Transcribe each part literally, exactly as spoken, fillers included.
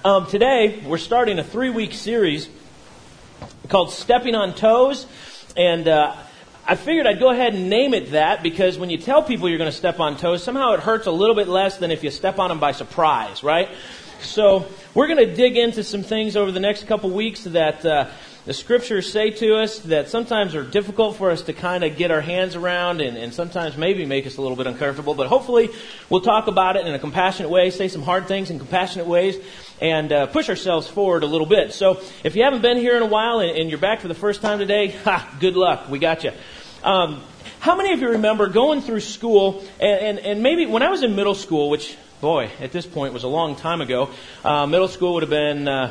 Um, today, we're starting a three-week series called Stepping on Toes, and uh, I figured I'd go ahead and name it that because when you tell people you're going to step on toes, somehow it hurts a little bit less than if you step on them by surprise, right? So we're going to dig into some things over the next couple weeks that uh, the Scriptures say to us that sometimes are difficult for us to kind of get our hands around and, and sometimes maybe make us a little bit uncomfortable. But hopefully we'll talk about it in a compassionate way, say some hard things in compassionate ways, and uh, push ourselves forward a little bit. So if you haven't been here in a while and, and you're back for the first time today, ha, good luck. We got you. Um, how many of you remember going through school and, and, and maybe when I was in middle school, which, boy, at this point was a long time ago, uh, middle school would have been uh,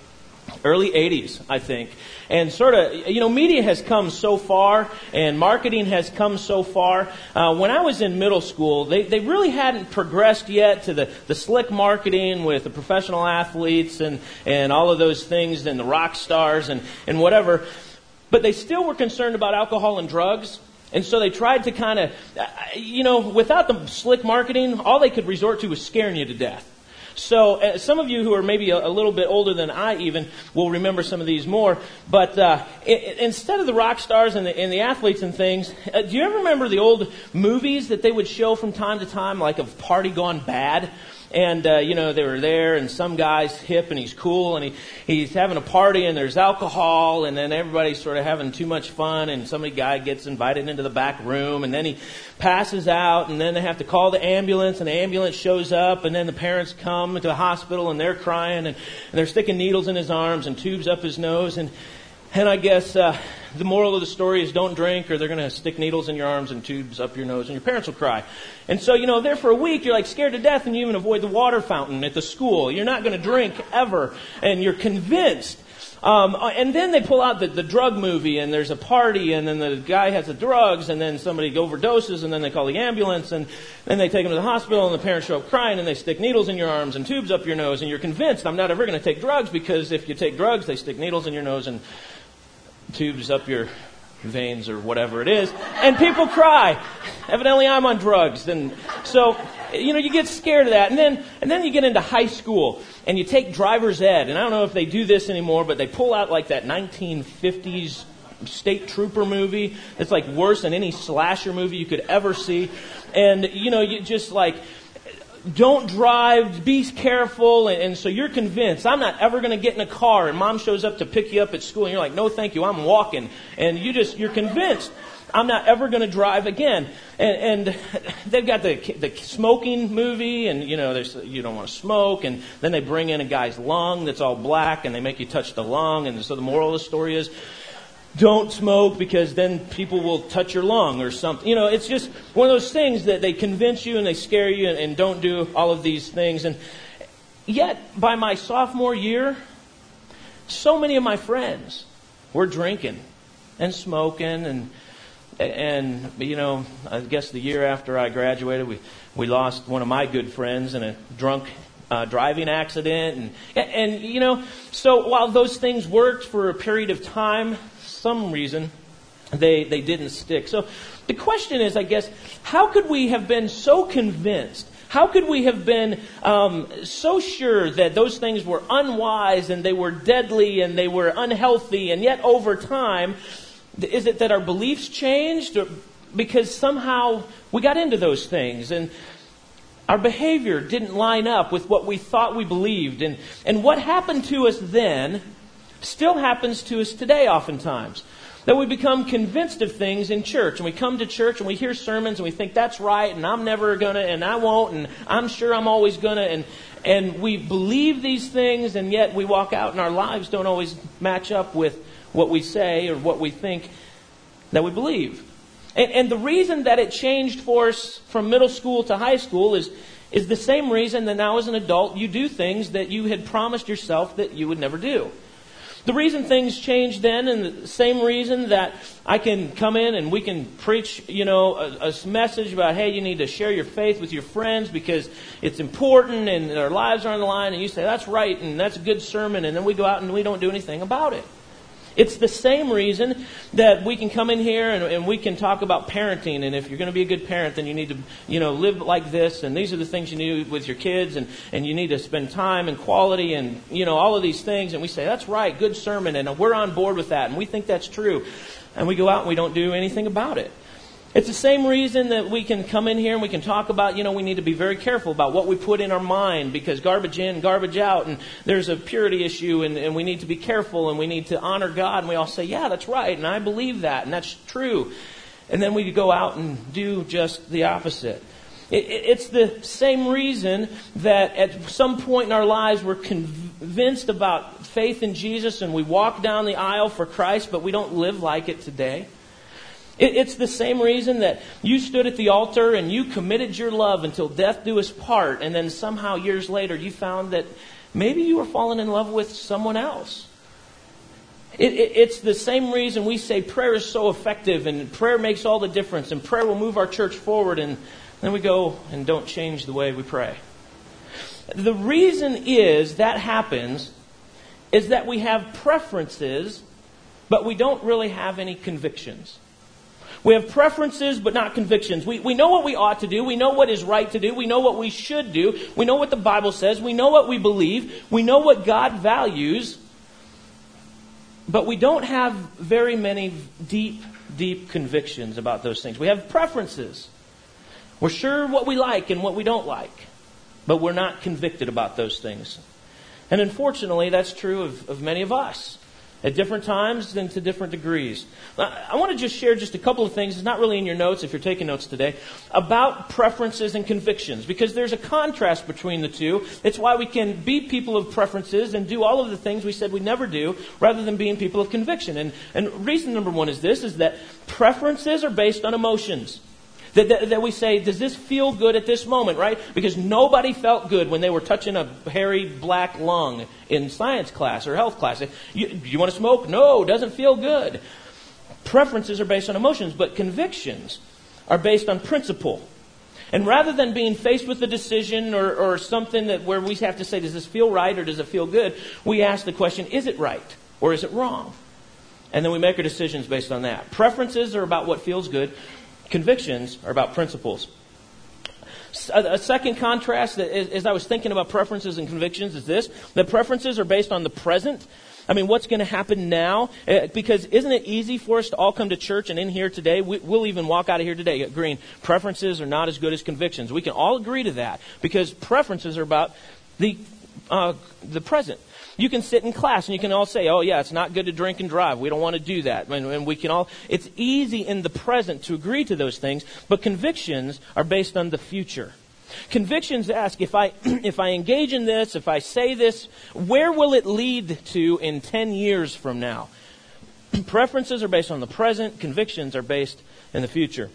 early eighties, I think. And sort of, you know, media has come so far and marketing has come so far. Uh, when I was in middle school, they, they really hadn't progressed yet to the, the slick marketing with the professional athletes and, and all of those things and the rock stars and, and whatever. But they still were concerned about alcohol and drugs. And so they tried to kind of, you know, without the slick marketing, all they could resort to was scaring you to death. So uh, some of you who are maybe a, a little bit older than I even will remember some of these more. But uh, I- instead of the rock stars and the, and the athletes and things, uh, do you ever remember the old movies that they would show from time to time, like of Party Gone Bad? And, uh, you know, they were there and some guy's hip and he's cool and he, he's having a party and there's alcohol and then everybody's sort of having too much fun and some guy gets invited into the back room and then he passes out and then they have to call the ambulance and the ambulance shows up and then the parents come to the hospital and they're crying and, and they're sticking needles in his arms and tubes up his nose and And I guess uh, the moral of the story is don't drink or they're going to stick needles in your arms and tubes up your nose and your parents will cry. And so, you know, there for a week, you're like scared to death and you even avoid the water fountain at the school. You're not going to drink ever. And you're convinced. Um, and then they pull out the, the drug movie and there's a party and then the guy has the drugs and then somebody overdoses and then they call the ambulance and then they take him to the hospital and the parents show up crying and they stick needles in your arms and tubes up your nose and you're convinced I'm not ever going to take drugs because if you take drugs, they stick needles in your nose and tubes up your veins or whatever it is, and people cry. Evidently, I'm on drugs, and so you know you get scared of that, and then and then you get into high school and you take driver's ed, and I don't know if they do this anymore, but they pull out like that nineteen fifties state trooper movie that's like worse than any slasher movie you could ever see, and you know you just like. Don't drive, be careful, and, and so you're convinced, I'm not ever going to get in a car, and mom shows up to pick you up at school, and you're like, no thank you, I'm walking, and you just, you're convinced, I'm not ever going to drive again, and, and they've got the the smoking movie, and you know, there's, you don't want to smoke, and then they bring in a guy's lung that's all black, and they make you touch the lung, and so the moral of the story is, don't smoke because then people will touch your lung or something. You know, it's just one of those things that they convince you and they scare you and, and don't do all of these things. And yet, by my sophomore year, so many of my friends were drinking and smoking. And, and you know, I guess the year after I graduated, we, we lost one of my good friends in a drunk Uh, driving accident. And, and, you know, so while those things worked for a period of time, some reason they, they didn't stick. So the question is, I guess, how could we have been so convinced? How could we have been um, so sure that those things were unwise and they were deadly and they were unhealthy, and yet over time, is it that our beliefs changed? Or because somehow we got into those things and our behavior didn't line up with what we thought we believed. And, and what happened to us then still happens to us today oftentimes. That we become convinced of things in church. And we come to church and we hear sermons and we think that's right and I'm never going to and I won't and I'm sure I'm always going to. And, and we believe these things and yet we walk out and our lives don't always match up with what we say or what we think that we believe. And, and the reason that it changed for us from middle school to high school is, is the same reason that now as an adult you do things that you had promised yourself that you would never do. The reason things changed then, and the same reason that I can come in and we can preach, you know, a, a message about, hey, you need to share your faith with your friends because it's important and our lives are on the line, and you say, that's right, and that's a good sermon, and then we go out and we don't do anything about it. It's the same reason that we can come in here and, and we can talk about parenting. And if you're going to be a good parent, then you need to, you know, live like this. And these are the things you need with your kids. And, and you need to spend time and quality and, you know, all of these things. And we say, that's right, good sermon. And we're on board with that. And we think that's true. And we go out and we don't do anything about it. It's the same reason that we can come in here and we can talk about, you know, we need to be very careful about what we put in our mind, because garbage in, garbage out, and there's a purity issue, and, and we need to be careful, and we need to honor God. And we all say, yeah, that's right, and I believe that, and that's true. And then we go out and do just the opposite. It, it, it's the same reason that at some point in our lives we're convinced about faith in Jesus, and we walk down the aisle for Christ, but we don't live like it today. It's the same reason that you stood at the altar and you committed your love until death do us part, and then somehow years later you found that maybe you were falling in love with someone else. It, it, it's the same reason we say prayer is so effective and prayer makes all the difference and prayer will move our church forward, and then we go and don't change the way we pray. The reason is that happens is that we have preferences, but we don't really have any convictions. We have preferences, but not convictions. We, we know what we ought to do. We know what is right to do. We know what we should do. We know what the Bible says. We know what we believe. We know what God values. But we don't have very many deep, deep convictions about those things. We have preferences. We're sure what we like and what we don't like. But we're not convicted about those things. And unfortunately, that's true of, of many of us. At different times and to different degrees. I want to just share just a couple of things. It's not really in your notes if you're taking notes today. About preferences and convictions. Because there's a contrast between the two. It's why we can be people of preferences and do all of the things we said we'd never do, rather than being people of conviction. And, and reason number one is this, is that preferences are based on emotions. That, that, that we say, does this feel good at this moment, right? Because nobody felt good when they were touching a hairy black lung in science class or health class. You, do you want to smoke? No, doesn't feel good. Preferences are based on emotions, but convictions are based on principle. And rather than being faced with a decision or, or something that where we have to say, does this feel right or does it feel good? We ask the question, is it right or is it wrong? And then we make our decisions based on that. Preferences are about what feels good. Convictions are about principles. A second contrast, that as I was thinking about preferences and convictions, is this. The preferences are based on the present. I mean, what's going to happen now? Because isn't it easy for us to all come to church and in here today? We'll even walk out of here today agreeing preferences are not as good as convictions. We can all agree to that because preferences are about the uh, the present. You can sit in class and you can all say, oh yeah, it's not good to drink and drive. We don't want to do that. And, and we can all, it's easy in the present to agree to those things, but convictions are based on the future. Convictions ask, if I if I engage in this, if I say this, where will it lead to in ten years from now? Preferences are based on the present. Convictions are based in the future.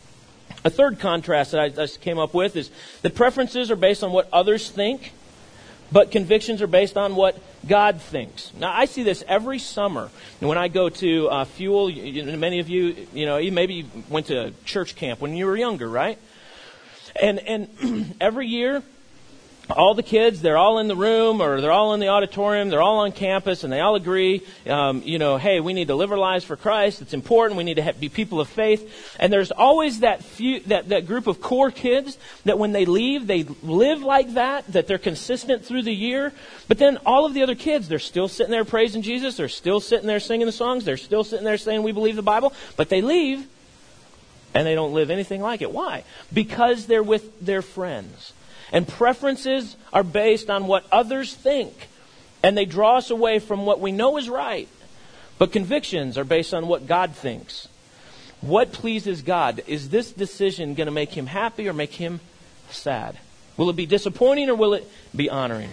A third contrast that I, I came up with is that preferences are based on what others think, but convictions are based on what God thinks. Now, I see this every summer. When I go to uh, Fuel, you, many of you, you know, you maybe went to church camp when you were younger, right? And and every year, all the kids, they're all in the room or they're all in the auditorium, they're all on campus, and they all agree, um, you know, hey, we need to live our lives for Christ. It's important. We need to have, be people of faith. And there's always that few, that, that group of core kids that when they leave, they live like that, that they're consistent through the year. But then all of the other kids, they're still sitting there praising Jesus. They're still sitting there singing the songs. They're still sitting there saying we believe the Bible. But they leave and they don't live anything like it. Why? Because they're with their friends. And preferences are based on what others think. And they draw us away from what we know is right. But convictions are based on what God thinks. What pleases God? Is this decision going to make Him happy or make Him sad? Will it be disappointing or will it be honoring?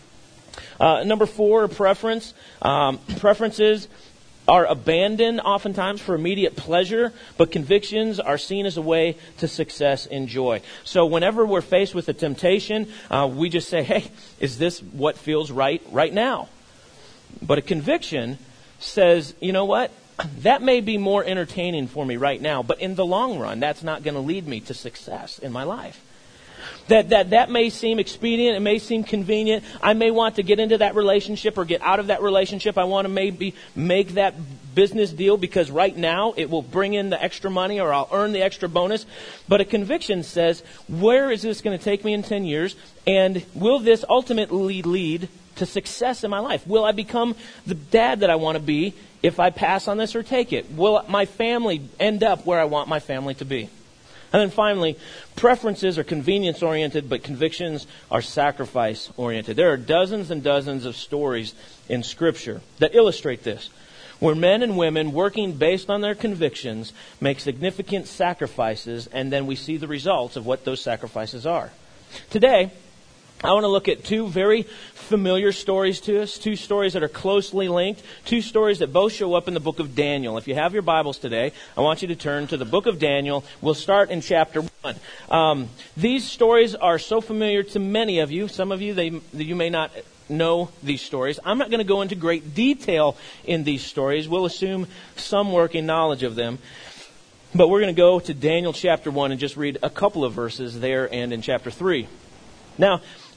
Uh, number four, preference. Um, preferences are abandoned oftentimes for immediate pleasure, but convictions are seen as a way to success and joy. So whenever we're faced with a temptation, uh, we just say, hey, is this what feels right right now? But a conviction says, you know what? That may be more entertaining for me right now, but in the long run, that's not going to lead me to success in my life. That, that that may seem expedient, it may seem convenient. I may want to get into that relationship or get out of that relationship. I want to maybe make that business deal because right now it will bring in the extra money or I'll earn the extra bonus. But a conviction says, where is this going to take me in ten years? And will this ultimately lead to success in my life? Will I become the dad that I want to be if I pass on this or take it? Will my family end up where I want my family to be? And then finally, preferences are convenience-oriented, but convictions are sacrifice-oriented. There are dozens and dozens of stories in Scripture that illustrate this, where men and women working based on their convictions make significant sacrifices, and then we see the results of what those sacrifices are. Today, I want to look at two very familiar stories to us, two stories that are closely linked, two stories that both show up in the book of Daniel. If you have your Bibles today, I want you to turn to the book of Daniel. We'll start in chapter one. Um, these stories are so familiar to many of you. Some of you, they, you may not know these stories. I'm not going to go into great detail in these stories. We'll assume some working knowledge of them. But we're going to go to Daniel chapter one and just read a couple of verses there and in chapter three. Now,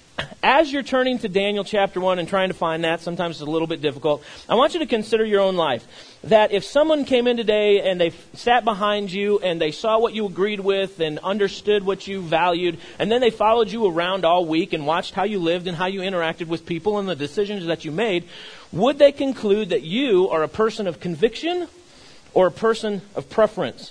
as you're turning to Daniel chapter one and trying to find that, sometimes it's a little bit difficult, I want you to consider your own life. That if someone came in today and they sat behind you and they saw what you agreed with and understood what you valued, and then they followed you around all week and watched how you lived and how you interacted with people and the decisions that you made, would they conclude that you are a person of conviction or a person of preference?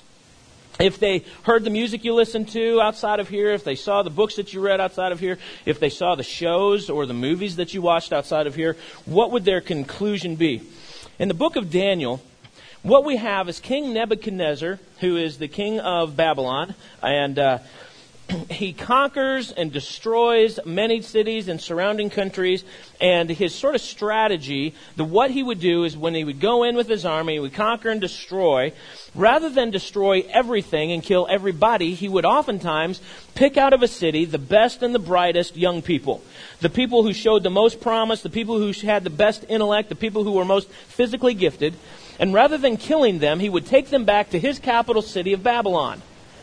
If they heard the music you listened to outside of here, if they saw the books that you read outside of here, if they saw the shows or the movies that you watched outside of here, what would their conclusion be? In the book of Daniel, what we have is King Nebuchadnezzar, who is the king of Babylon, and uh, he conquers and destroys many cities and surrounding countries, and his sort of strategy, the what he would do is when he would go in with his army, he would conquer and destroy, rather than destroy everything and kill everybody, he would oftentimes pick out of a city the best and the brightest young people. The people who showed the most promise, the people who had the best intellect, the people who were most physically gifted, and rather than killing them, he would take them back to his capital city of Babylon.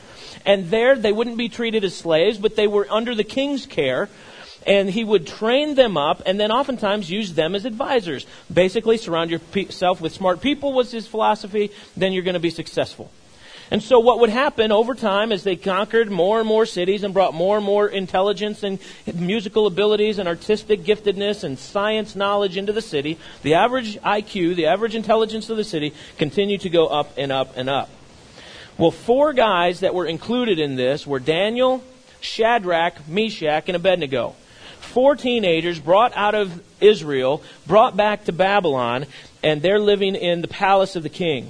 And there they wouldn't be treated as slaves, but they were under the king's care. And he would train them up and then oftentimes use them as advisors. Basically, surround yourself with smart people was his philosophy, then you're going to be successful. And so what would happen over time as they conquered more and more cities and brought more and more intelligence and musical abilities and artistic giftedness and science knowledge into the city, the average I Q, the average intelligence of the city continued to go up and up and up. Well, four guys that were included in this were Daniel, Shadrach, Meshach, and Abednego. Four teenagers brought out of Israel, brought back to Babylon, and they're living in the palace of the king.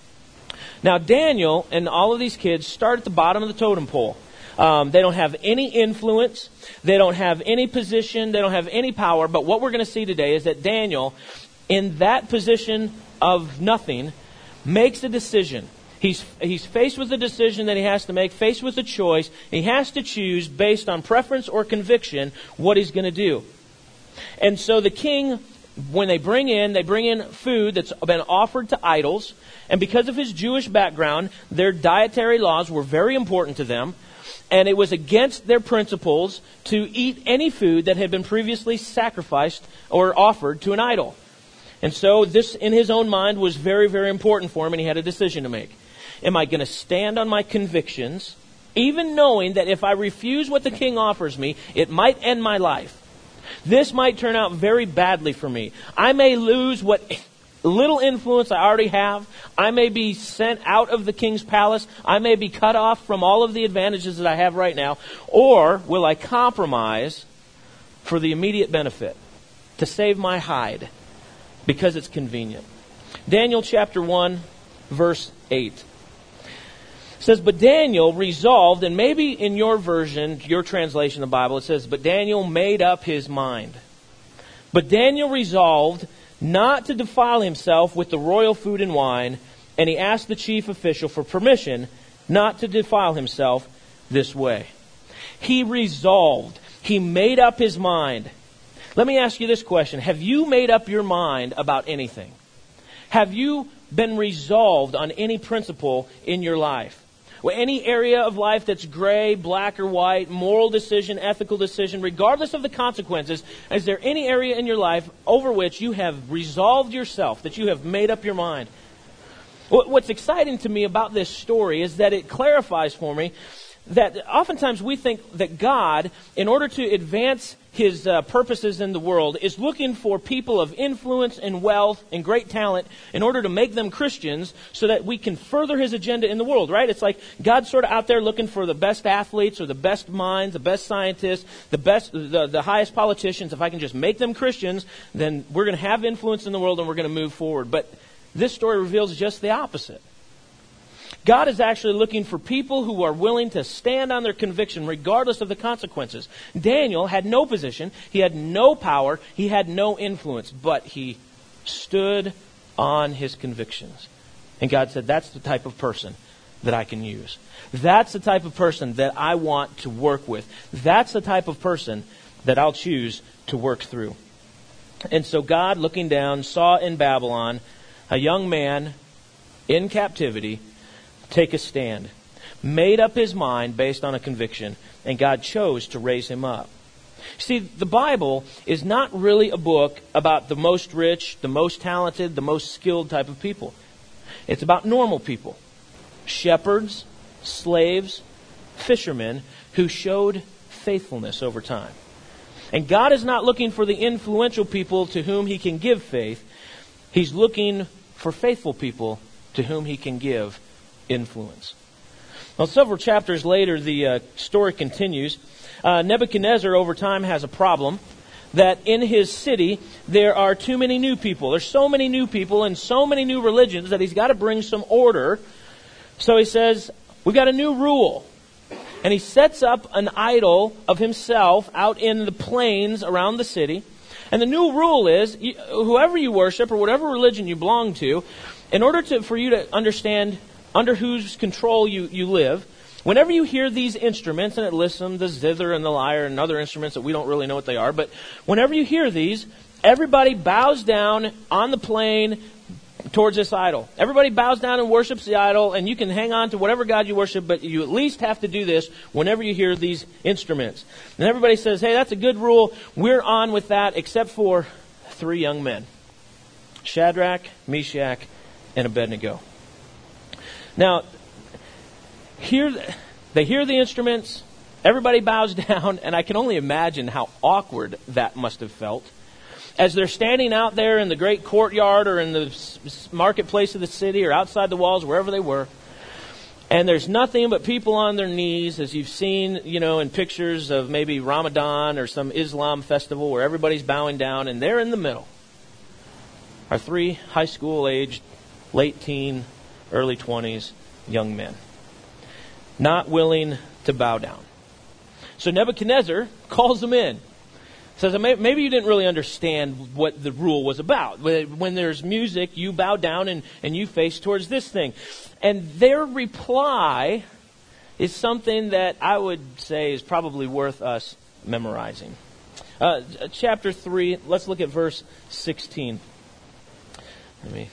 Now, Daniel and all of these kids start at the bottom of the totem pole. Um, they don't have any influence. They don't have any position. They don't have any power. But what we're going to see today is that Daniel, in that position of nothing, makes a decision. He's he's faced with a decision that he has to make, faced with a choice. He has to choose based on preference or conviction what he's going to do. And so the king, when they bring in, they bring in food that's been offered to idols. And because of his Jewish background, their dietary laws were very important to them. And it was against their principles to eat any food that had been previously sacrificed or offered to an idol. And so this, in his own mind, was very, very important for him, and he had a decision to make. Am I going to stand on my convictions, even knowing that if I refuse what the king offers me, it might end my life? This might turn out very badly for me. I may lose what little influence I already have. I may be sent out of the king's palace. I may be cut off from all of the advantages that I have right now. Or will I compromise for the immediate benefit, to save my hide, because it's convenient? Daniel chapter one, verse eight. It says, but Daniel resolved, and maybe in your version, your translation of the Bible, it says, but Daniel made up his mind. But Daniel resolved not to defile himself with the royal food and wine, and he asked the chief official for permission not to defile himself this way. He resolved. He made up his mind. Let me ask you this question. Have you made up your mind about anything? Have you been resolved on any principle in your life? any area of life that's gray, black or white, moral decision, ethical decision, regardless of the consequences, is there any area in your life over which you have resolved yourself, that you have made up your mind? What's exciting to me about this story is that it clarifies for me that oftentimes we think that God, in order to advance His uh, purposes in the world, is looking for people of influence and wealth and great talent in order to make them Christians so that we can further His agenda in the world, right? It's like God's sort of out there looking for the best athletes or the best minds, the best scientists, the best, the, the highest politicians. If I can just make them Christians, then we're going to have influence in the world and we're going to move forward. But this story reveals just the opposite. God is actually looking for people who are willing to stand on their conviction regardless of the consequences. Daniel had no position, he had no power, he had no influence, but he stood on his convictions. And God said, that's the type of person that I can use. That's the type of person that I want to work with. That's the type of person that I'll choose to work through. And so God, looking down, saw in Babylon a young man in captivity take a stand, made up his mind based on a conviction, and God chose to raise him up. See, the Bible is not really a book about the most rich, the most talented, the most skilled type of people. It's about normal people, shepherds, slaves, fishermen who showed faithfulness over time. And God is not looking for the influential people to whom He can give faith. He's looking for faithful people to whom He can give influence. Well, several chapters later, the uh, story continues. Uh, Nebuchadnezzar, over time, has a problem that in his city, there are too many new people. There's so many new people and so many new religions that he's got to bring some order. So he says, we've got a new rule. And he sets up an idol of himself out in the plains around the city. And the new rule is, whoever you worship or whatever religion you belong to, in order to for you to understand under whose control you, you live, whenever you hear these instruments, and it lists them, the zither and the lyre and other instruments that we don't really know what they are, but whenever you hear these, everybody bows down on the plain towards this idol. Everybody bows down and worships the idol, and you can hang on to whatever God you worship, but you at least have to do this whenever you hear these instruments. And everybody says, hey, that's a good rule. We're on with that, except for three young men, Shadrach, Meshach, and Abednego. Now, here they hear the instruments, everybody bows down, and I can only imagine how awkward that must have felt. As they're standing out there in the great courtyard or in the marketplace of the city or outside the walls, wherever they were, and there's nothing but people on their knees, as you've seen, you know, in pictures of maybe Ramadan or some Islam festival where everybody's bowing down, and they're in the middle. Are three high school-aged, late teen, early twenties young men, not willing to bow down. So Nebuchadnezzar calls them in. Says, maybe you didn't really understand what the rule was about. When there's music, you bow down and, and you face towards this thing. And their reply is something that I would say is probably worth us memorizing. Uh, chapter three, let's look at verse sixteen. Let me...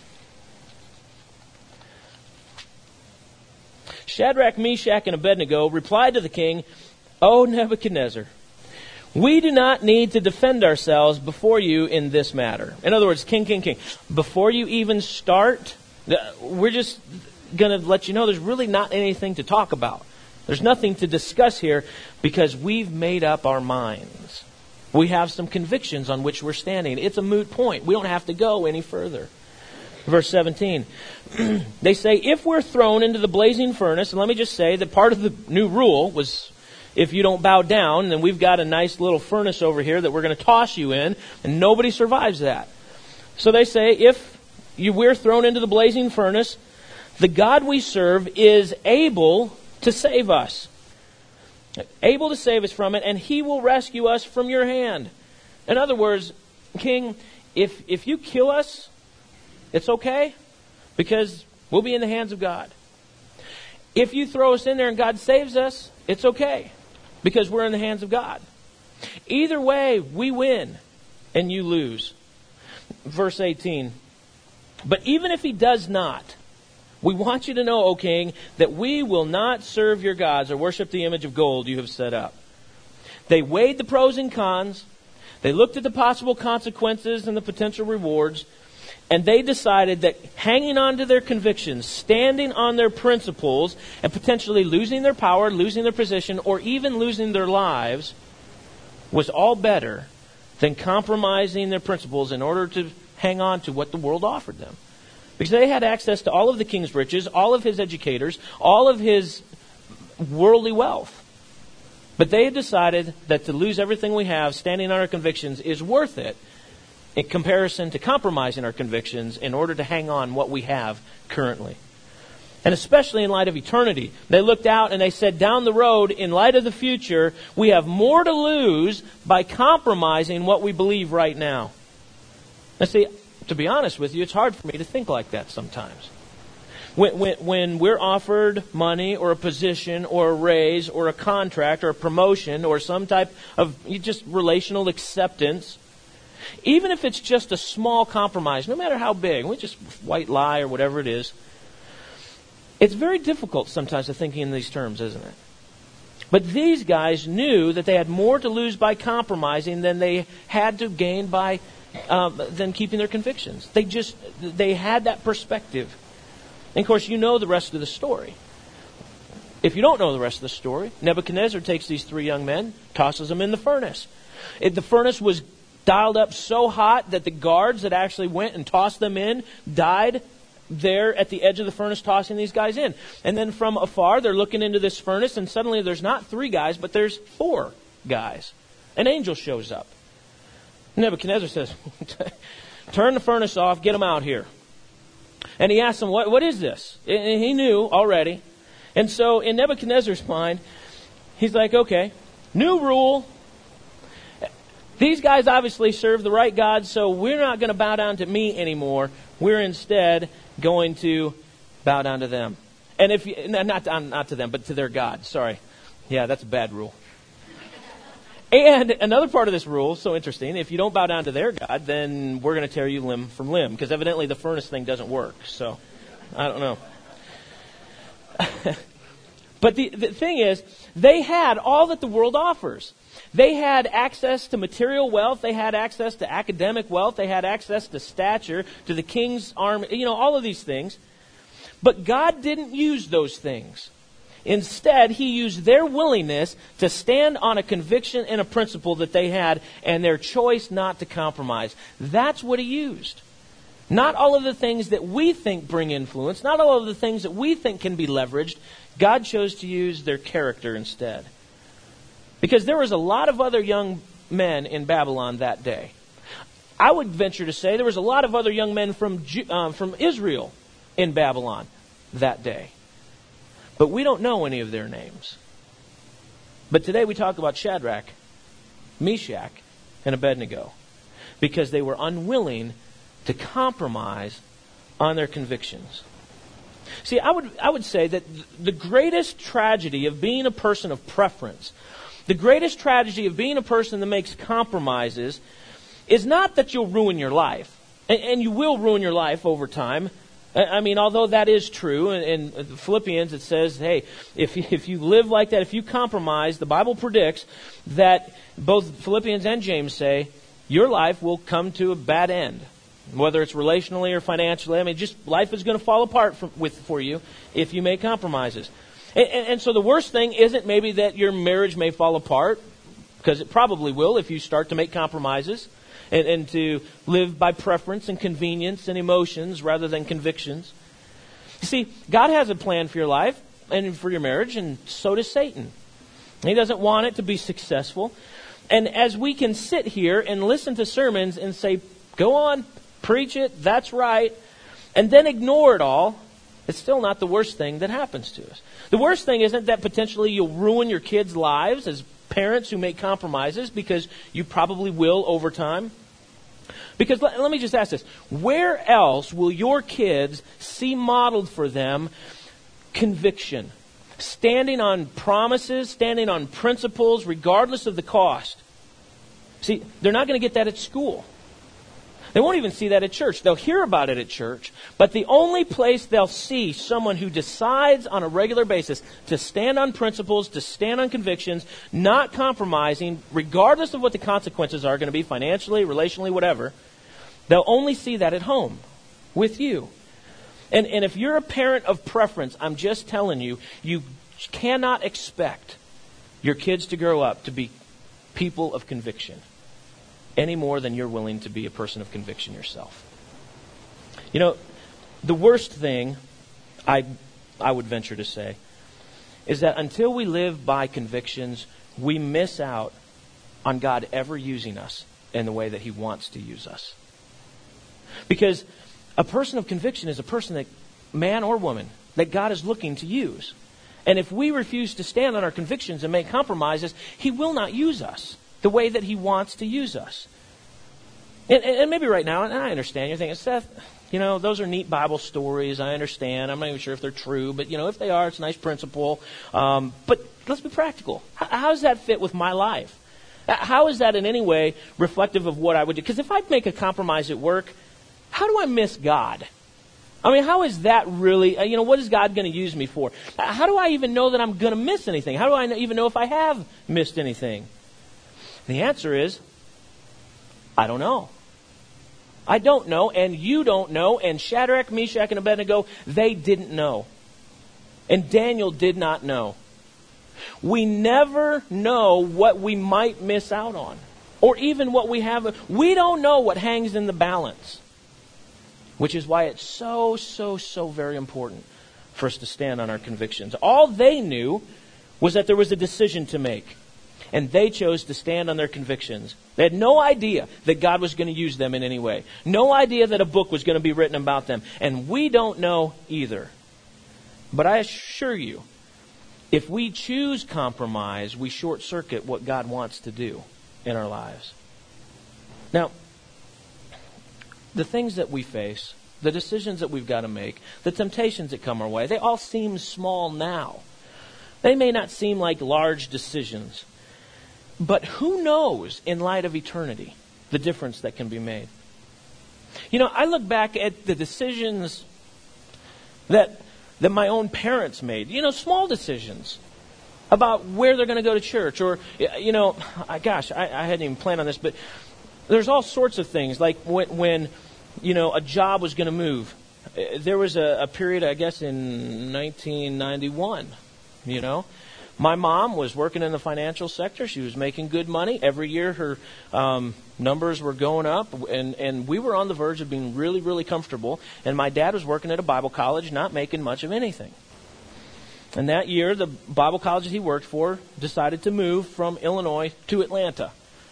Shadrach, Meshach, and Abednego replied to the king, O Nebuchadnezzar, we do not need to defend ourselves before you in this matter. In other words, king, king, king, before you even start, we're just going to let you know there's really not anything to talk about. There's nothing to discuss here because we've made up our minds. We have some convictions on which we're standing. It's a moot point. We don't have to go any further. Verse seventeen, they say, if we're thrown into the blazing furnace, and let me just say that part of the new rule was if you don't bow down, then we've got a nice little furnace over here that we're going to toss you in, and nobody survives that. So they say, if you, we're thrown into the blazing furnace, the God we serve is able to save us. Able to save us from it, and He will rescue us from your hand. In other words, King, if if you kill us, it's okay, because we'll be in the hands of God. If you throw us in there and God saves us, it's okay, because we're in the hands of God. Either way, we win and you lose. Verse eighteen, but even if He does not, We want you to know, O king, that we will not serve your gods or worship the image of gold you have set up. They weighed the pros and cons. They looked at the possible consequences and the potential rewards. And they decided that hanging on to their convictions, standing on their principles, and potentially losing their power, losing their position, or even losing their lives was all better than compromising their principles in order to hang on to what the world offered them. Because they had access to all of the king's riches, all of his educators, all of his worldly wealth. But they had decided that to lose everything we have, standing on our convictions, is worth it in comparison to compromising our convictions in order to hang on what we have currently. And especially in light of eternity. They looked out and they said, down the road, in light of the future, we have more to lose by compromising what we believe right now. Now see, to be honest with you, it's hard for me to think like that sometimes. When, when, when we're offered money or a position or a raise or a contract or a promotion or some type of just relational acceptance, even if it's just a small compromise, no matter how big, we just white lie or whatever it is, it's very difficult sometimes to think in these terms, isn't it? But these guys knew that they had more to lose by compromising than they had to gain by um, than keeping their convictions. They just they had that perspective. And of course, you know the rest of the story. If you don't know the rest of the story, Nebuchadnezzar takes these three young men, tosses them in the furnace. It, the furnace was dialed up so hot that the guards that actually went and tossed them in died there at the edge of the furnace tossing these guys in. And then from afar, they're looking into this furnace, and suddenly there's not three guys, but there's four guys. An angel shows up. Nebuchadnezzar says, turn the furnace off, get them out here. And he asks them, what, what is this? And he knew already. And so in Nebuchadnezzar's mind, he's like, okay, new rule. These guys obviously serve the right God, so we're not going to bow down to me anymore. We're instead going to bow down to them. And if you, not, not to them, but to their God. Sorry. Yeah, that's a bad rule. And another part of this rule, so interesting, if you don't bow down to their God, then we're going to tear you limb from limb. Because evidently the furnace thing doesn't work. So, I don't know. But the, the thing is, they had all that the world offers. They had access to material wealth. They had access to academic wealth. They had access to stature, to the king's army, you know, all of these things. But God didn't use those things. Instead, He used their willingness to stand on a conviction and a principle that they had and their choice not to compromise. That's what He used. Not all of the things that we think bring influence, not all of the things that we think can be leveraged. God chose to use their character instead. Because there was a lot of other young men in Babylon that day. I would venture to say there was a lot of other young men from uh, from Israel in Babylon that day. But we don't know any of their names. But today we talk about Shadrach, Meshach, and Abednego. Because they were unwilling to compromise on their convictions. See, I would I would say that the greatest tragedy of being a person of preference, the greatest tragedy of being a person that makes compromises, is not that you'll ruin your life. And, and you will ruin your life over time. I mean, although that is true, in, in Philippians it says, hey, if you, if you live like that, if you compromise, the Bible predicts that both Philippians and James say, your life will come to a bad end. Whether it's relationally or financially, I mean, just life is going to fall apart for, with, for you if you make compromises. And, and, and so the worst thing isn't maybe that your marriage may fall apart, because it probably will if you start to make compromises. And, and to live by preference and convenience and emotions rather than convictions. You see, God has a plan for your life and for your marriage, and so does Satan. He doesn't want it to be successful. And as we can sit here and listen to sermons and say, go on, preach it, that's right, and then ignore it all, it's still not the worst thing that happens to us. The worst thing isn't that potentially you'll ruin your kids' lives as parents who make compromises, because you probably will over time. Because let, let me just ask this. Where else will your kids see modeled for them conviction? Standing on promises, standing on principles, regardless of the cost. See, they're not going to get that at school. They won't even see that at church. They'll hear about it at church. But the only place they'll see someone who decides on a regular basis to stand on principles, to stand on convictions, not compromising, regardless of what the consequences are going to be financially, relationally, whatever, they'll only see that at home with you. And, and if you're a parent of preference, I'm just telling you, you cannot expect your kids to grow up to be people of conviction any more than you're willing to be a person of conviction yourself. You know, the worst thing, I I would venture to say, is that until we live by convictions, we miss out on God ever using us in the way that He wants to use us. Because a person of conviction is a person that, man or woman, that God is looking to use. And if we refuse to stand on our convictions and make compromises, He will not use us the way that He wants to use us. And, and maybe right now, and I understand, you're thinking, Seth, you know, those are neat Bible stories. I understand. I'm not even sure if they're true. But, you know, if they are, it's a nice principle. Um, but let's be practical. How, how does that fit with my life? How is that in any way reflective of what I would do? Because if I make a compromise at work, how do I miss God? I mean, how is that really, you know, what is God going to use me for? How do I even know that I'm going to miss anything? How do I even know if I have missed anything? The answer is, I don't know. I don't know, and you don't know, and Shadrach, Meshach, and Abednego, they didn't know. And Daniel did not know. We never know what we might miss out on, or even what we have. We don't know what hangs in the balance, which is why it's so, so, so very important for us to stand on our convictions. All they knew was that there was a decision to make. And they chose to stand on their convictions. They had no idea that God was going to use them in any way. No idea that a book was going to be written about them. And we don't know either. But I assure you, if we choose compromise, we short-circuit what God wants to do in our lives. Now, the things that we face, the decisions that we've got to make, the temptations that come our way, they all seem small now. They may not seem like large decisions. But who knows, in light of eternity, the difference that can be made? You know, I look back at the decisions that that my own parents made. You know, small decisions about where they're going to go to church. Or, you know, I, gosh, I, I hadn't even planned on this, but there's all sorts of things. Like when, when you know, a job was going to move. There was a, a period, I guess, in nineteen ninety-one, you know. My mom was working in the financial sector. She was making good money. Every year her um, numbers were going up, and, and we were on the verge of being really, really comfortable. And my dad was working at a Bible college, not making much of anything. And that year, the Bible college that he worked for decided to move from Illinois to Atlanta.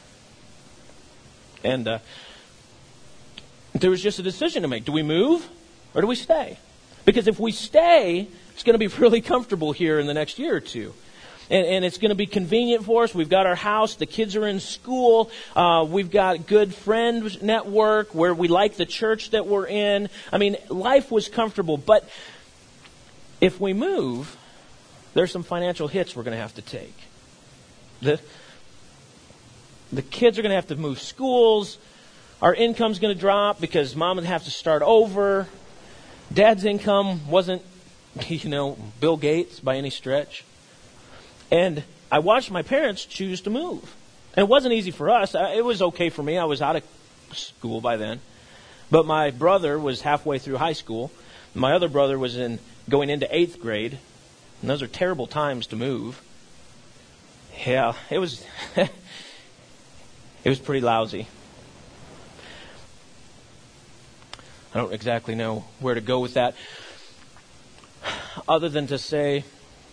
And uh, there was just a decision to make. Do we move or do we stay? Because if we stay, it's going to be really comfortable here in the next year or two. And, and it's going to be convenient for us. We've got our house. The kids are in school. Uh, we've got good friend network where we like the church that we're in. I mean, life was comfortable. But if we move, there's some financial hits we're going to have to take. The, the kids are going to have to move schools. Our income's going to drop because mom would have to start over. Dad's income wasn't, you know, Bill Gates by any stretch. And I watched my parents choose to move. And it wasn't easy for us. It was okay for me. I was out of school by then. But my brother was halfway through high school. My other brother was in going into eighth grade. And those are terrible times to move. Yeah, it was it was pretty lousy. I don't exactly know where to go with that, other than to say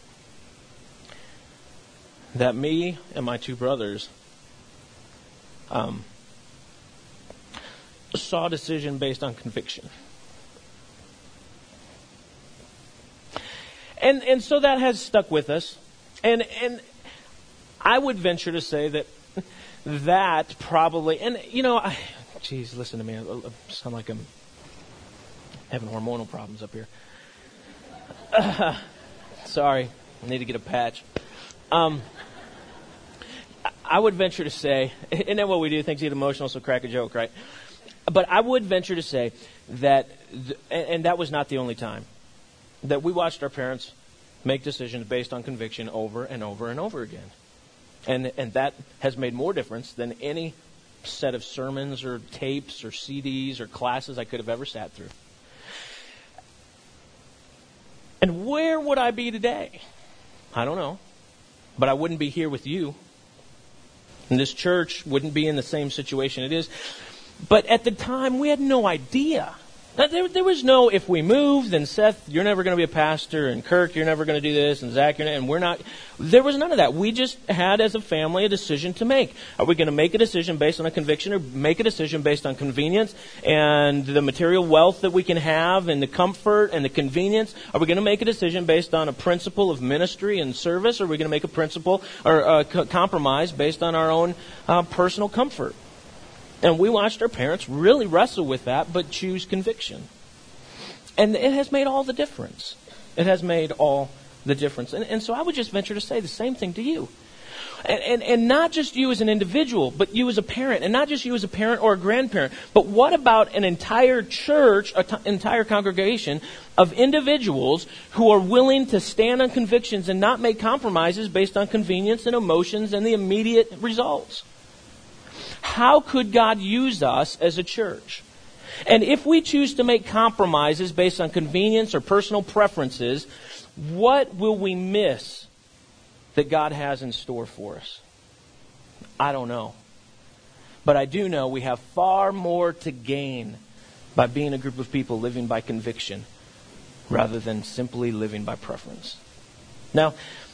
that me and my two brothers um, saw a decision based on conviction. And and so that has stuck with us. And and I would venture to say that that probably, and you know, I, geez, listen to me, I sound like I'm having hormonal problems up here. Uh, sorry, I need to get a patch. Um, I would venture to say, isn't that what we do? Things get emotional, so crack a joke, right? But I would venture to say that, th- and that was not the only time, that we watched our parents make decisions based on conviction over and over and over again. And and that has made more difference than any set of sermons or tapes or C Ds or classes I could have ever sat through. And where would I be today? I don't know. But I wouldn't be here with you. And this church wouldn't be in the same situation it is. But at the time, we had no idea. There, there was no, if we move, then Seth, you're never going to be a pastor, and Kirk, you're never going to do this, and Zach, you're not, and we're not. There was none of that. We just had, as a family, a decision to make. Are we going to make a decision based on a conviction, or make a decision based on convenience and the material wealth that we can have, and the comfort and the convenience? Are we going to make a decision based on a principle of ministry and service, or are we going to make a principle or a compromise based on our own uh, personal comfort? And we watched our parents really wrestle with that, but choose conviction. And it has made all the difference. It has made all the difference. And, and so I would just venture to say the same thing to you. And, and, and not just you as an individual, but you as a parent. And not just you as a parent or a grandparent. But what about an entire church, an t- entire congregation of individuals who are willing to stand on convictions and not make compromises based on convenience and emotions and the immediate results? How could God use us as a church? And if we choose to make compromises based on convenience or personal preferences, what will we miss that God has in store for us? I don't know. But I do know we have far more to gain by being a group of people living by conviction rather than simply living by preference. Now,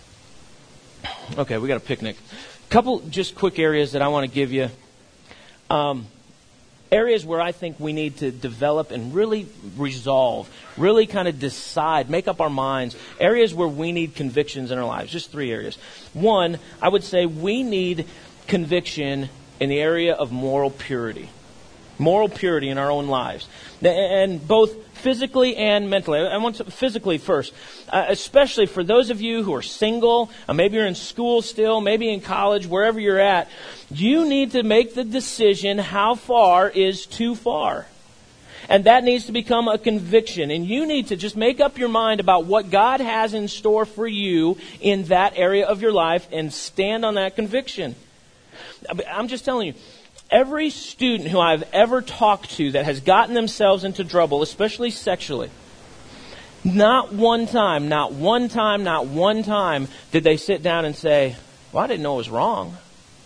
okay, we got a picnic. Couple just quick areas that I want to give you. Um, areas where I think we need to develop and really resolve, really kind of decide, make up our minds. Areas where we need convictions in our lives. Just three areas. One, I would say we need conviction in the area of moral purity. Moral purity in our own lives. And both physically and mentally. I want to physically first. Uh, especially for those of you who are single, uh, maybe you're in school still, maybe in college, wherever you're at. You need to make the decision how far is too far. And that needs to become a conviction. And you need to just make up your mind about what God has in store for you in that area of your life and stand on that conviction. I'm just telling you, every student who I've ever talked to that has gotten themselves into trouble, especially sexually, not one time, not one time, not one time did they sit down and say, well, I didn't know it was wrong.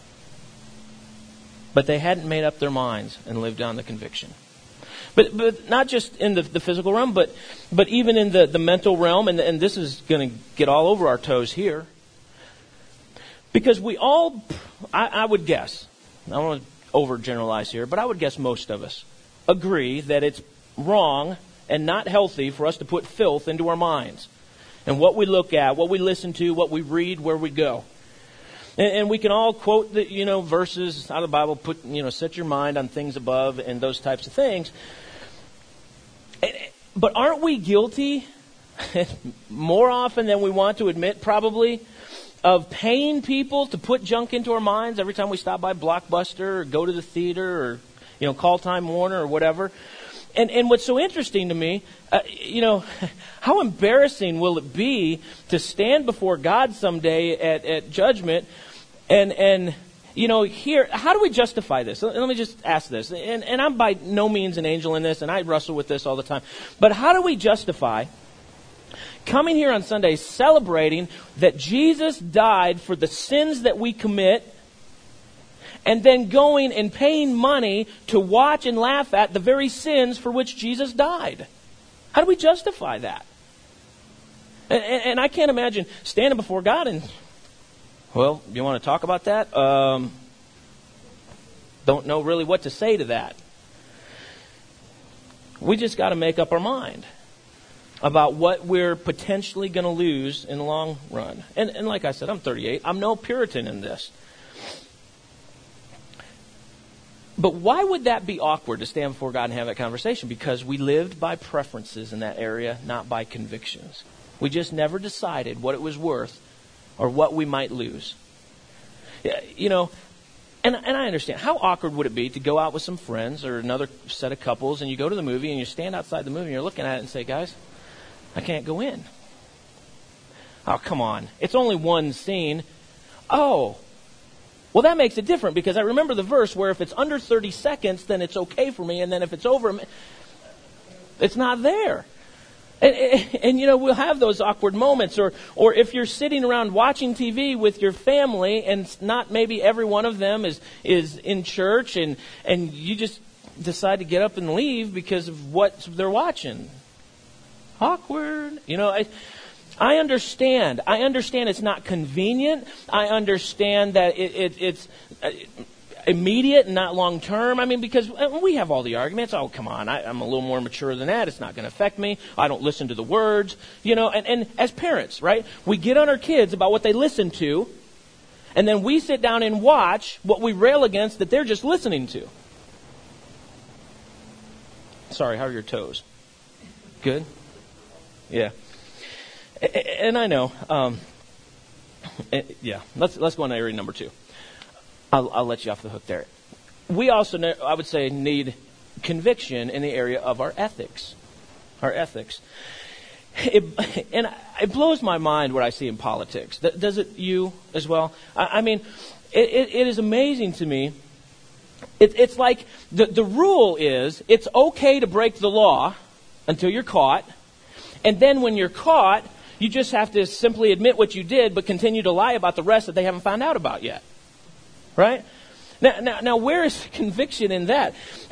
But they hadn't made up their minds and lived on the conviction. But but not just in the, the physical realm, but but even in the, the mental realm, and, and this is going to get all over our toes here. Because we all, I, I would guess, I don't want to overgeneralize here, but I would guess most of us agree that it's wrong and not healthy for us to put filth into our minds. And what we look at, what we listen to, what we read, where we go. And, and we can all quote the, you know, verses out of the Bible, put, you know, set your mind on things above and those types of things. And, but aren't we guilty more often than we want to admit, probably, of paying people to put junk into our minds every time we stop by Blockbuster or go to the theater or, you know, call Time Warner or whatever? And and what's so interesting to me, uh, you know, how embarrassing will it be to stand before God someday at, at judgment and, and, you know, here, how do we justify this? Let me just ask this. And, and I'm by no means an angel in this, and I wrestle with this all the time. But how do we justify coming here on Sunday celebrating that Jesus died for the sins that we commit, and then going and paying money to watch and laugh at the very sins for which Jesus died? How do we justify that? And, and, and I can't imagine standing before God and, well, you want to talk about that? Um, don't know really what to say to that. We just got to make up our mind about what we're potentially going to lose in the long run. And, and like I said, I'm thirty-eight. I'm no Puritan in this. But why would that be awkward to stand before God and have that conversation? Because we lived by preferences in that area, not by convictions. We just never decided what it was worth or what we might lose. You know, And, and I understand. How awkward would it be to go out with some friends or another set of couples, and you go to the movie and you stand outside the movie and you're looking at it and say, guys, I can't go in. Oh, come on. It's only one scene. Oh, well, that makes it different, because I remember the verse where if it's under thirty seconds, then it's okay for me. And then if it's over, it's not there. And, and, and, you know, we'll have those awkward moments. Or, or if you're sitting around watching T V with your family, and not maybe every one of them is, is in church, and, and you just decide to get up and leave because of what they're watching. Awkward. You know, I... I understand. I understand it's not convenient. I understand that it, it, it's immediate and not long term. I mean, because we have all the arguments. Oh, come on. I, I'm a little more mature than that. It's not going to affect me. I don't listen to the words. You know, and, and as parents, right, we get on our kids about what they listen to, and then we sit down and watch what we rail against that they're just listening to. Sorry, how are your toes? Good? Yeah. And I know, um, yeah, let's let's go on to area number two. I'll, I'll let you off the hook there. We also, I would say, need conviction in the area of our ethics. Our ethics. It, and it blows my mind what I see in politics. Does it you as well? I, I mean, it, it, it is amazing to me. It, it's like the, the rule is it's okay to break the law until you're caught. And then when you're caught, you just have to simply admit what you did, but continue to lie about the rest that they haven't found out about yet. Right? Now, now, now where is the conviction in that?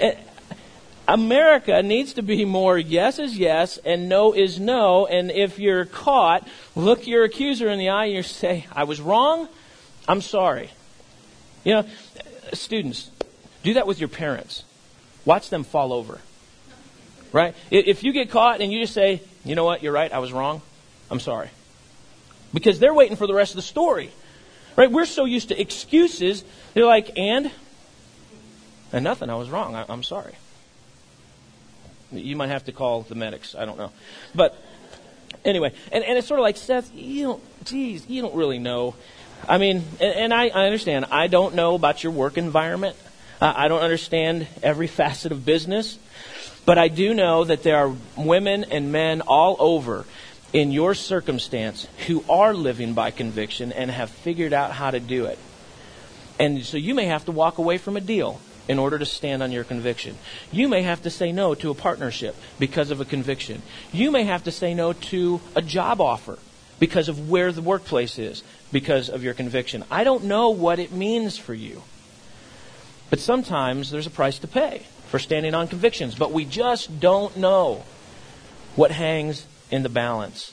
America needs to be more yes is yes and no is no. And if you're caught, look your accuser in the eye and you say, I was wrong. I'm sorry. You know, students, do that with your parents. Watch them fall over. Right? If you get caught and you just say, you know what, you're right, I was wrong. I'm sorry. Because they're waiting for the rest of the story. Right? We're so used to excuses. They're like, and? And nothing, I was wrong. I, I'm sorry. You might have to call the medics. I don't know. But anyway, and, and it's sort of like, Seth, you don't, geez, you don't really know. I mean, and, and I, I understand. I don't know about your work environment. Uh, I don't understand every facet of business. But I do know that there are women and men all over in your circumstance who are living by conviction and have figured out how to do it. And so you may have to walk away from a deal in order to stand on your conviction. You may have to say no to a partnership because of a conviction. You may have to say no to a job offer because of where the workplace is because of your conviction. I don't know what it means for you. But sometimes there's a price to pay for standing on convictions. But we just don't know what hangs in the balance.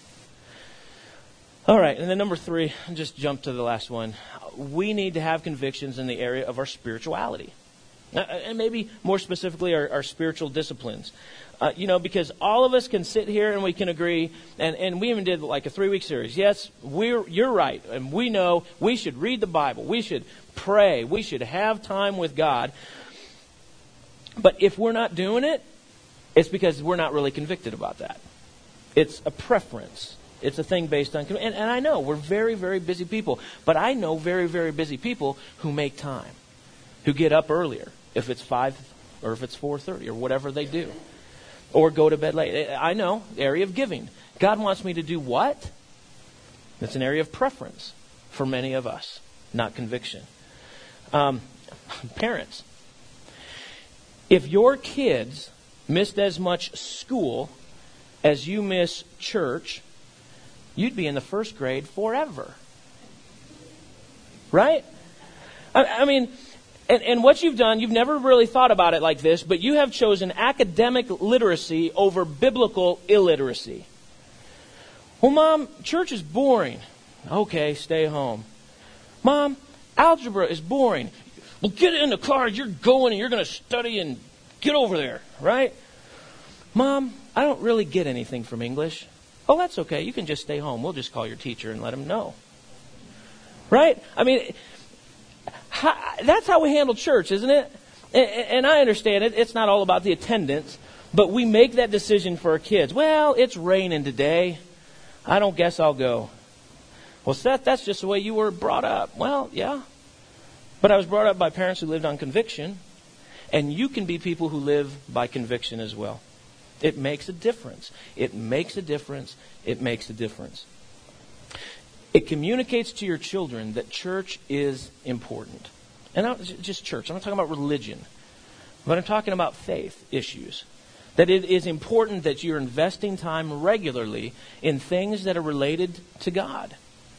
All right, and then number three, I'll just jump to the last one. We need to have convictions in the area of our spirituality. Now, and maybe more specifically our, our spiritual disciplines. Uh, you know, because all of us can sit here and we can agree, and, and we even did like a three-week series. Yes, we're you're right, and we know we should read the Bible. We should pray. We should have time with God. But if we're not doing it, it's because we're not really convicted about that. It's a preference. It's a thing based on... And, and I know we're very, very busy people. But I know very, very busy people who make time. Who get up earlier. If it's five or if it's four thirty or whatever they do. Or go to bed late. I know. Area of giving. God wants me to do what? It's an area of preference for many of us. Not conviction. Um, parents. If your kids missed as much school as you miss church, you'd be in the first grade forever. Right? I, I mean, and, and what you've done, you've never really thought about it like this, but you have chosen academic literacy over biblical illiteracy. Well, Mom, church is boring. Okay, stay home. Mom, algebra is boring. Well, get in the car, you're going and you're going to study and get over there, right? Mom, I don't really get anything from English. Oh, that's okay. You can just stay home. We'll just call your teacher and let him know. Right? I mean, how, that's how we handle church, isn't it? And, and I understand it. It's not all about the attendance, but we make that decision for our kids. Well, it's raining today. I don't guess I'll go. Well, Seth, that's just the way you were brought up. Well, yeah. But I was brought up by parents who lived on conviction, and you can be people who live by conviction as well. It makes a difference. It makes a difference. It makes a difference. It communicates to your children that church is important. And not just church. I'm not talking about religion. But I'm talking about faith issues. That it is important that you're investing time regularly in things that are related to God.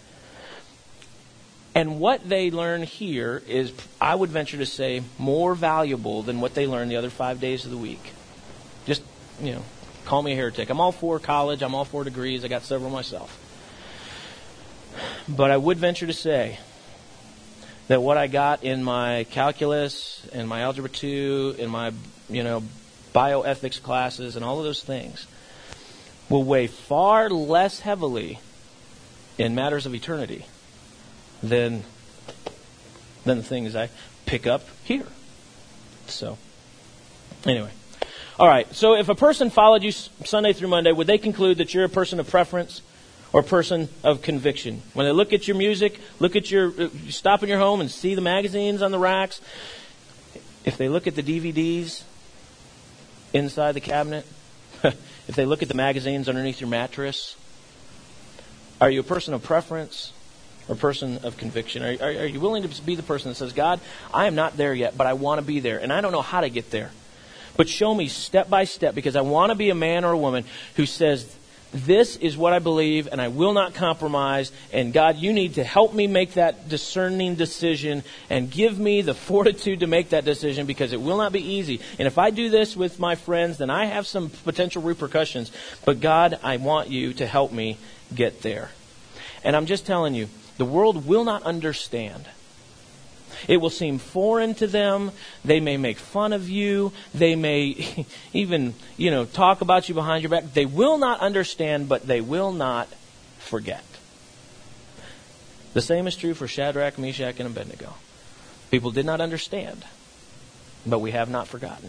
And what they learn here is, I would venture to say, more valuable than what they learn the other five days of the week. Just, you know, call me a heretic. I'm all for college. I'm all for degrees. I got several myself. But I would venture to say that what I got in my calculus, in my algebra two, in my, you know, bioethics classes, and all of those things will weigh far less heavily in matters of eternity than, than the things I pick up here. So, anyway. All right, so if a person followed you Sunday through Monday, would they conclude that you're a person of preference or a person of conviction? When they look at your music, look at your, you stop in your home and see the magazines on the racks. If they look at the D V Ds inside the cabinet, if they look at the magazines underneath your mattress, are you a person of preference or a person of conviction? Are, are, are you willing to be the person that says, God, I am not there yet, but I want to be there, and I don't know how to get there. But show me step by step, because I want to be a man or a woman who says, this is what I believe, and I will not compromise. And God, you need to help me make that discerning decision and give me the fortitude to make that decision, because it will not be easy. And if I do this with my friends, then I have some potential repercussions. But God, I want you to help me get there. And I'm just telling you, the world will not understand. It will seem foreign to them. They may make fun of you. They may even, you know, talk about you behind your back. They will not understand, but they will not forget. The same is true for Shadrach, Meshach, and Abednego. People did not understand, but we have not forgotten.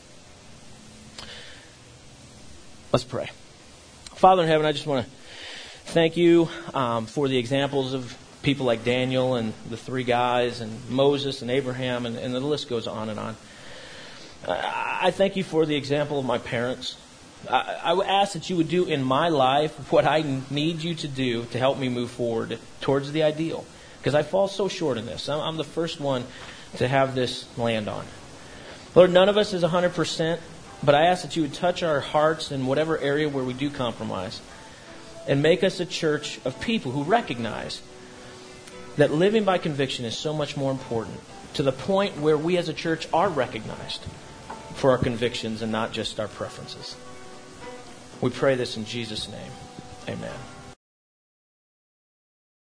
Let's pray. Father in heaven, I just want to thank you um, for the examples of people like Daniel and the three guys and Moses and Abraham, and, and the list goes on and on. I thank you for the example of my parents. I, I would ask that you would do in my life what I need you to do to help me move forward towards the ideal. Because I fall so short in this. I'm, I'm the first one to have this land on. Lord, none of us is one hundred percent, but I ask that you would touch our hearts in whatever area where we do compromise, and make us a church of people who recognize that living by conviction is so much more important, to the point where we as a church are recognized for our convictions and not just our preferences. We pray this in Jesus' name. Amen.